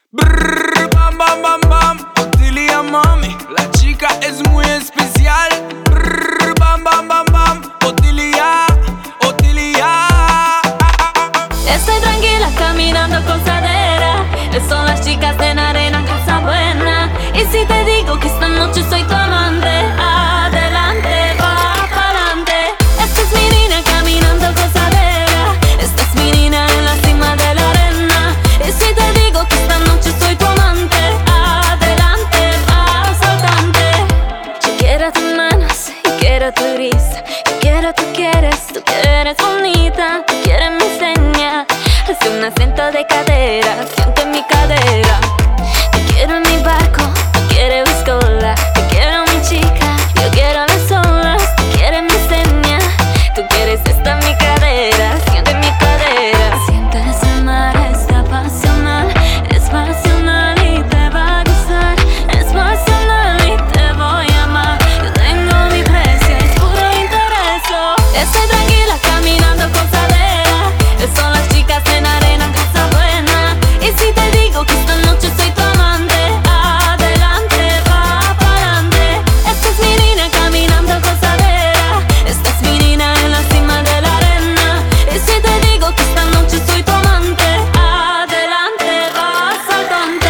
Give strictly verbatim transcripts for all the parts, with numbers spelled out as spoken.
Brrr, bam, bam, bam, bam. Otilia mami, la chica es muy especial. Brrr, bam, bam, bam, bam. Otilia, Otilia. Estoy tranquila caminando con cadera. Son las chicas de la arena, casa buena. Y si te digo que esta noche soy tu amante, adelante, va pa'lante. Esta es mi niña caminando con cadera. Esta es mi niña en la cima de la arena. Y si te digo que esta noche soy tu amante, adelante, va saltante. Yo quiero tus manos, yo quiero tu risa. Yo quiero, tú quieres, tú quieres bonita. Tú quieres mi seña. Hace un acento de cadera, siente mi cadera. Te quiero en mi barco, tú quieres buscarla. Te quiero mi chica, yo quiero las olas. Tú quieres mi seña, tú quieres esta mi cadera. Siente mi cadera. Sientes el mar, está pasional. Es pasional y te va a gustar. Es pasional y te voy a amar. Yo tengo mi precio, es puro interés. Estoy tranquila caminando con cadera. Son las chicas en arena, casa buena. Y si te digo que esta noche soy tu amante, adelante, va pa'lante. Esta es mi niña caminando con cadera. Esta es mi niña en la cima de la arena. Y si te digo que esta noche soy tu amante, adelante, va saltante.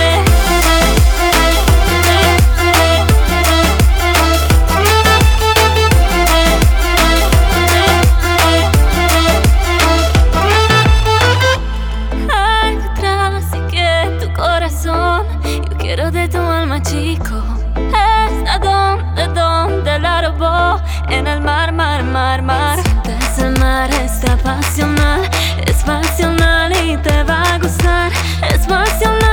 Hay detrás y que tu corazón. Yo quiero de tu alma, chico. Es a donde, donde la robó. En el mar, mar, mar, mar. Sientes el mar, está pasional. Es pasional y te va a gustar. Es pasional.